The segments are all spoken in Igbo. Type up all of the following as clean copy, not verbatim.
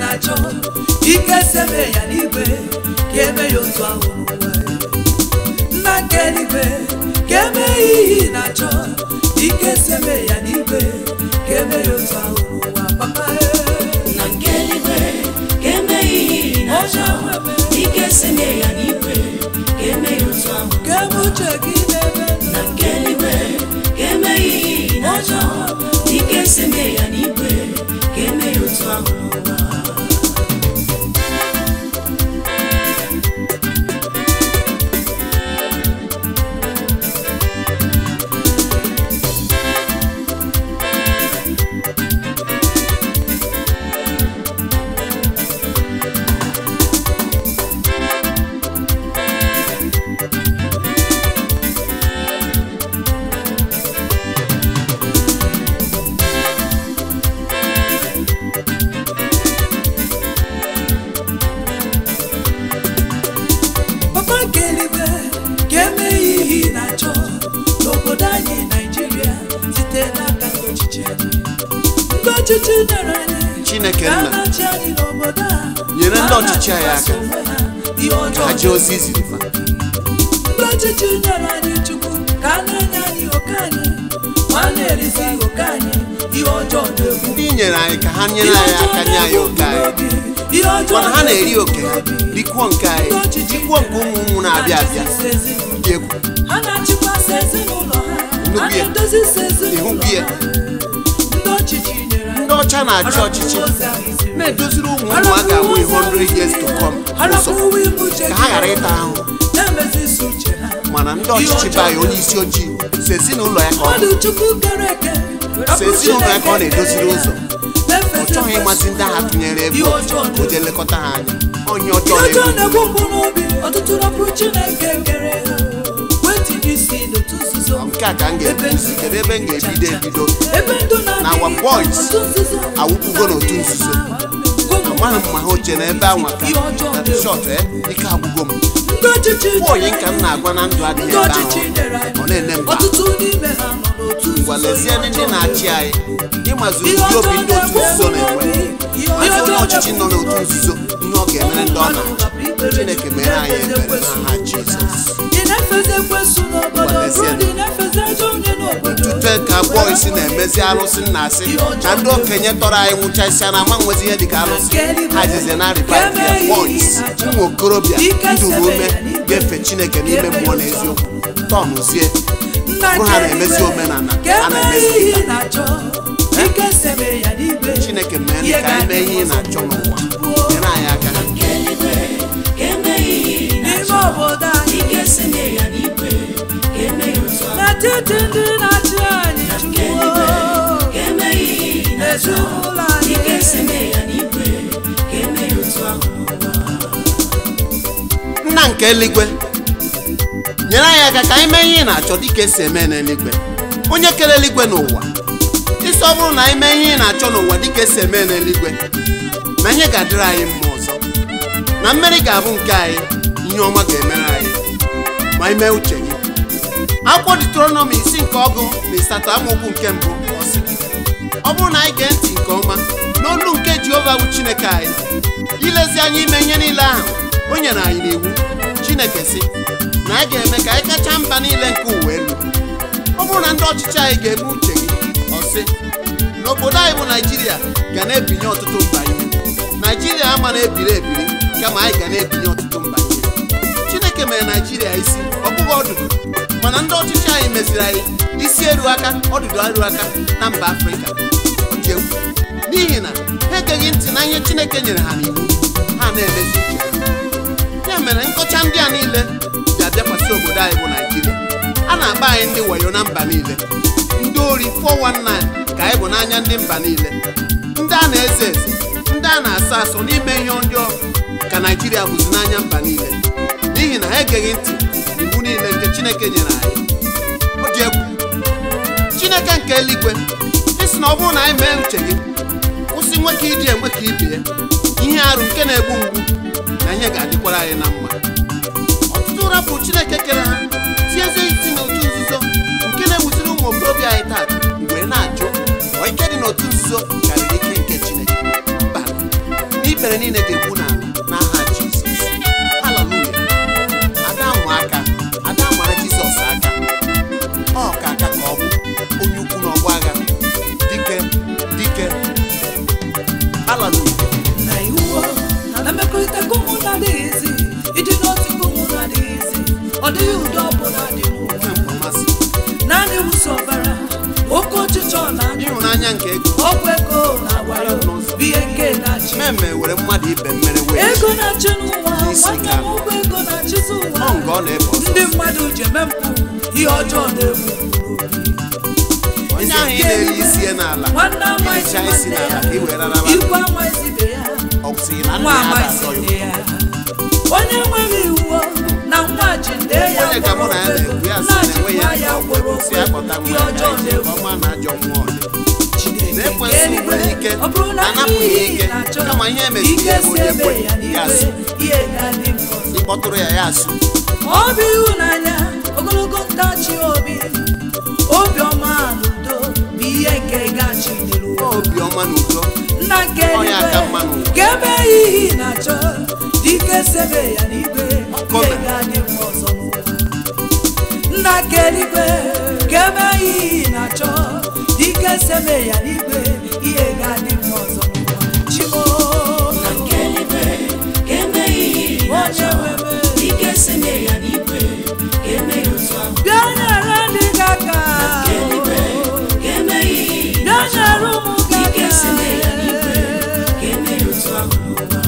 na-achọ ike seme ya n'igwe ka eme ya otu ahụ n'ụwa. Nna nke eluigwe ka eme ihe na-achọ ike seme ya n'igwe ka eme ya otu ahụ n'ụwa. Papa Nna nke eluigwe ka eme ihe na-achọ ike seme ya n'igwe ka eme ya otu ahụ. ka eme uche gị n'ebe Nna nke eluigwe ka eme ihe na-achọ ike seme ya n'igwe ka eme ya otu ahụ n'ụwa. Chineke nna nyere ndị ọchịchị anyị aka ka ha jee ozi iziri fa. Ndị ọchịchị nyere anyị Chukwu ka a na-enye anyị oke anyị ma a na-erisi oke anyị ihe ọjọọ na-egwu. Ndị nyere anyị ka ha nyere anyị aka nye anyị oke anyị, mana ha na-eri oke ha rikwuo nke anyị rikwuo nke ụmụ na-abịa abịa dị egwu. Ha na-achịkwasị ezinụlọ ha, ha Nnukwu ya na-edozisi ezinụlọ ịhụkwu ya. ha. Ndị ọchịchị nyere anyị Ndị ọcha na-achị ọchịchị na-edoziri ụmụ a ga-amụ 100 years to come ụzọ ka ha ghara ịta ahụhụ. Mana ndị ọchịchị be anyị onye isi ojii si ezinụlọ ya ka ọ na-edoziri ụzọ. Ọ chọghị ịmazi ndị agha tụnyere ebe o jee lekọta ha anya. Onye ọjọọ na-egbu nke a ka m ga-ebuzi kedu ebe m ga-ebido na our boys awụpụgo n'otu nzuzo. Amaghị m ma ha oche na ebe anwa ka na shọt ike agwụgo m. Onye nka m na-agwa na ndụ adịghị ebe ahụ ọ na-ene mba. Ngwa lezie ndị na-achị anyị ịmazi ụdị obi ndị otu nzuzo na-enwe. Ezi onye ọchịchị nọ n'otu nzuzo ihe ọ ga-emere ndị ọ na-achị. Chineke mere anyị ebere n'aha Jizọs. Ntute ka boys na-emezi alụsị nna asị na ndị okenye tọrọ anyị nwụchasịa na ama nwezi ihe dịka alụsị ha jize na revive ya. Boys ụmụ okorobịa nduru ume ga-efe Chineke n'ime mmụọ na eziokwu tọnụzie bụrụ ha na-emezi omenala a na-emezi Chineke mere ka anyị mee ihe ị na-achọ n'ụwa nyere anyị aka. N'etiti ndị na-achị anyị ezinụlọ Nna nke eluigwe nyere anyị aka ka anyị mee ihe ị na-achọ dịka esi eme n'eluigwe. Onye kere eluigwe n'ụwa isi ọ bụrụ na anyị mee ihe ị na-achọ n'ụwa dịka esi eme n'eluigwe na ihe ga-adịrị anyị mma ọzọ na mmeri ga-abụ nke anyị, ihe ọma ga-emere anyị ma anyị mee uche gị. Akwụkwọ Deuteronomy 5:8 amaokwu nke mbụ ọ sị, ọ bụrụ na anyị gee ntị nke ọma n'olu nke Jehova bụ Chineke anyị ilezi anya ime ihe niile ahụ o nyere anyị n'iwu, Chineke sị na anyị ga-eme ka anyị kacha mba niile nke ụwa elu. Ọ bụrụ na ndị ọchịchị anyị ga-eme uche gị ọ sị n'obodo anyị bụ Naijiria ga na-ebinye ọtụtụ mba ihe. Naijiria ama na-ebiri ebiri kama anyị ga na-ebinye ọtụtụ mba ihe. Chineke mere Naijiria isi ọ bụghị ọdụdụ, mana ndị ọchịchị anyị meziri anyị isi eru aka ọdụdụ eru aka na mba Afrịka. N'ihi na ha egeghị ntị na ihe Chineke nyere ha n'iwu, ha na-emezi uche ha. Ya mere nkọcha ndị a niile ji abịakwasị obodo anyị bụ Naijiria. A na-akpa anyị ndị wayo na mba niile, ndị ori 419 ka anyị bụ n'anya ndị mba niile, ndị a na-eze eze, ndị a na-asọ asọ n'ime ihe ọjọọ ka Naijiria bụzi n'anya mba niile n'ihi na ha egeghị ntị iwu niile nke Chineke nyere anyị. Ọ dị egwu. Chineke nke eluigwe isi na ọ bụrụ na anyị mee uche gị kwụsị nwoke iji enwe ka ibie ihe arụ nke na-egbu mgbu na ihe ga-adịkwara anyị na mma. Ọtụtụ rapụ Chineke kere ha tiezi isi n'otu nzuzo nke na-ewuziri ụmụ okorobịa anyị taa mgbe na-ajụ ọ ike dị n'otu nzuzo karịrị ike nke Chineke. Mba, ikpere niile ga-egbu n'ala n'aha Jizọs. Haleluya. Ada amụ aka, ada amara Jizọs aka. Ọ ka aka ka ọ bụ onye ukwu n'ọgbọ agha, dike. Haleluya. na iwu na mmekọrịta ụmụ na-adịghị ezi, ịdị n'otu ụmụ na-adịghị ezi, ọ dịghị ụdọ ọbụla dị n'ụwa. Naanị ụsọ ọbara, oke ọchịchọ na ịhụnanya nke ego, ọgwụ ego na-agwara bụ ihe nke na-achị. mmemme were mmadụ ibe mmere wee Ego na-achị n'ụwa, nwanne m ụgwọ ego na-achịzi ụwa. ọ nga ọ na-ebe ọsọ. Ndị mmadụ ji eme mpụ, ihe ọjọọ na-egbu onye ahụ ị na-eri isi ya n'ala, nwanne amaghị icha isi n'ala ka i were raraba, ikwu amaghị ibe ya, ọ sị na nwa nna ya amaghị ga-atọ ibe ya. ya. Onye nwere iwu na nwa ji nde ya Onye ka mụ na ya na-ekwu ya sị na enwe ya ya gworo si akpọta ihe nwa ọjọọ ya ije na-egbu. ọma na ajọ mmụọ dị. Na-ekwesị Eluigwe, nwere ike ọ bụrụ na anapụ ya ike, na-achọ kama ihe emeziri ike ya bụ si onye ebe kwe ya ya n'igwe, asụ. ihe ga-adị mfe ọzọ. Ịkpọtụrụ ya asụ. Ọ bụ ịhụnanya, ogologo ntachi obi, obiọma na udo bụ ihe nke gachi n'elu. Obiọma na udo, Nna nke ọ ya aka mma eluigwe, n'ụwa. ka ebe ihe na-achọ dike sebe ya n'igwe, ihe ga-adị mfe ọzọ n'ụwa. Nna nke eluigwe, ka ebe ihe na-achọ dike sebe ya n'igwe, ihe ga-adị mfe ọzọ n'ụwa. Chimo na nke eluigwe ka eme ihe na-achọ ike seme ya n'igwe ka eme ya otu ahụ. bịa nyere ndị gị aka, Nke eluigwe ka eme ihe bịa na-achọ nyere ụmụ gị ike aka. seme ya n'igwe ka eme ya otu ahụ n'ụwa.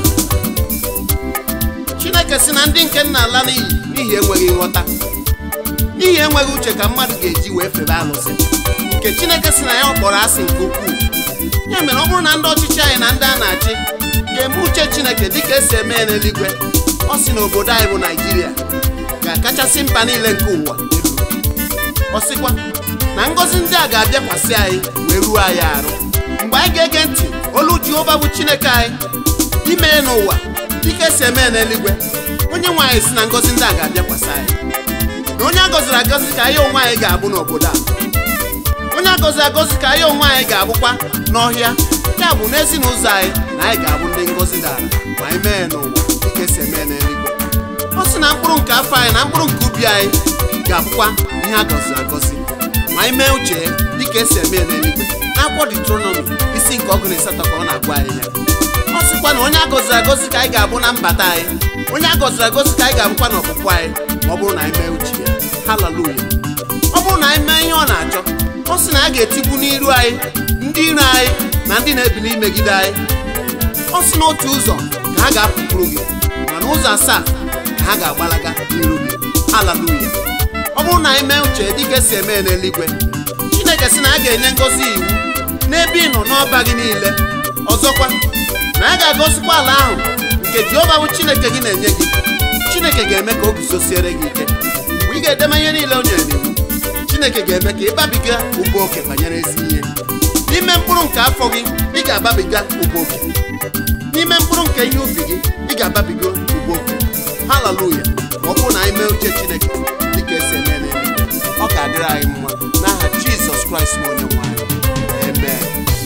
Chineke si na ndị nke nna ala n'ihi enweghị nghọta, n'ihi enweghị uche ka mmadụ ga-eji wee febe alụsị, nke Chineke si na ya ọ kpọrọ asị nke ukwuu. Ya mere ọ bụrụ na ndị ọchịchị anyị na ndị a na-achị ga-eme uche Chineke dịka esi eme ya n'eluigwe, ọ sị na obodo anyị bụ Naịjirịa ga-akachasị mba niile nke ụwa elu. Ọ sịkwa na ngọzi ndị a ga-abịakwasị anyị wee ruo anyị arụ mgbe anyị ga-ege ntị olu Jehova bụ Chineke anyị ime n'ụwa dịka esi eme n'eluigwe. Onye nwe anyị si na ngọzi ndị a ga-abịakwasị anyị, na onye agọziri agọzi ka anyị onwe anyị ga-abụ n'obodo a, onye agọziri agọzi ka anyị onwe anyị ga-abụkwa n'ọhịa. Ya bụ n'ezinụlọ anyị na anyị ga-abụ ndị ngọzi dara ma anyị mee n'ụwa dịka esi eme n'eluigwe. Ọ sị na mkpụrụ nke afọ anyị na mkpụrụ nke ubi anyị ga-abụkwa ihe agọziri agọzi ma anyị mee uche ya dịka esi eme n'eluigwe. N'akwụkwọ Deuteronomy isi nke 8 ka ọ na-agwa anyị ya. Ọ sịkwa na onye agọziri agọzi ka anyị ga-abụ na mbata anyị, onye agọziri agọzi ka anyị ga-abụkwa n'ọpụpụ anyị ma ọ bụrụ na anyị mee uche ya. Haleluya. Ọ bụrụ na anyị mee ihe ọ na-achọ, ọ sị na a ga-etigbu n'iru anyị ndị iro anyị na ndị na-ebili imegide anyị. Ọ sị na otu ụzọ ka ha ga-apụpụrụ gị, mana ụzọ 7 ka ha ga-agbalaga n'iru gị. Haleluya. Ọ bụrụ na anyị mee uche dịka esi eme n'eluigwe, Chineke sị na a ga-enye ngọzi iwu n'ebe ị nọ n'ọba gị niile. Ọzọkwa na a ga-agọzikwa ala ahụ nke Jehova bụ Chineke gị na-enye gị. Chineke ga-eme ka o guzosiere gị ike mgbe ị ga-edeme ihe niile o nyere n'iwu. Chineke ga-eme ka ịbabiga ụba oke banyere ezi ihe. N'ime mkpụrụ nke afọ gị ị ga-ababiga ụba oke, n'ime mkpụrụ nke ihe ubi gị ị ga-ababiga ụba oke. Haleluya. Ma ọ bụrụ na anyị mee uche Chineke dịka esi eme n'eluigwe, ọ ga-adịrị anyị mma n'aha Jizọs Kraịst bụ onye nwe anyị. Amen.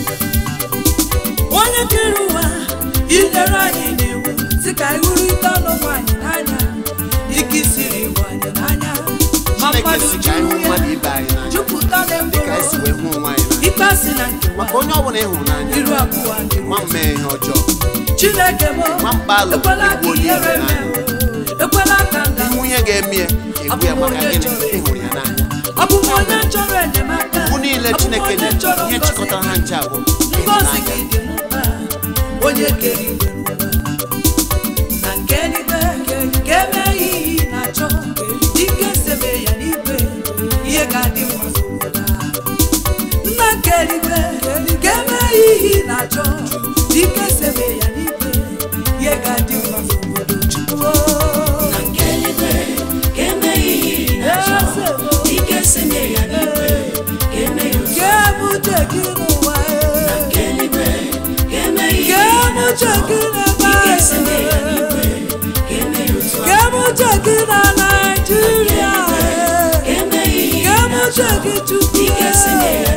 Onye kere ụwa ilere anyị n'iwu si ka anyị hụrịta ọnụ anyị n'anya dịka isiri iwu anyị n'anya, ma Chineke mmadụ si ka anyị hụ mmadụ ibe anyị n'anya jupụta na dịka anyị si wee hụ onwe anyị n'anya. ikpe asị na nkewa, Maka onye ọbụla ị hụrụ n'anya iru abụọ dị ma mee ihe ọjọọ, Chineke bụ ma mkpalụ ekwela ka igbu onye ihere ịhụrụ n'anya. mee, ekwela ka nga Ihu ihe ga-eme ya egbu ya maka gịnị? Ị hụrụ ya n'anya. ọ bụ onye chọrọ enyemaka, Iwu niile Chineke nyere, ihe chịkọtara ha nche abụ ngọzi gị dị m mkpa. Onye kere igwe n'ụwa na nke eluigwe ka eme ihe ị na-achọ dịka esebe ya n'igwe, ihe ga-adị mma n'obodo a. Nna nke eluigwe ka eme ihe ị na-achọ dịka esebe ya n'igwe, ihe ga-adị mma n'obodo Chukwu. Na nke eluigwe ka eme ihe na-achọ ike seme ya n'igwe ka eme ya otu Ka ebe uche gị n'ụwa, na nke eluigwe ka eme ihe ka ebe uche gị n'ebe ike seme ya anyị, n'igwe ka eme ya otu ka ebe uche gị na Naịjirịa, ka eme ihe ka ebe uche gị Chukwu. ike seme ya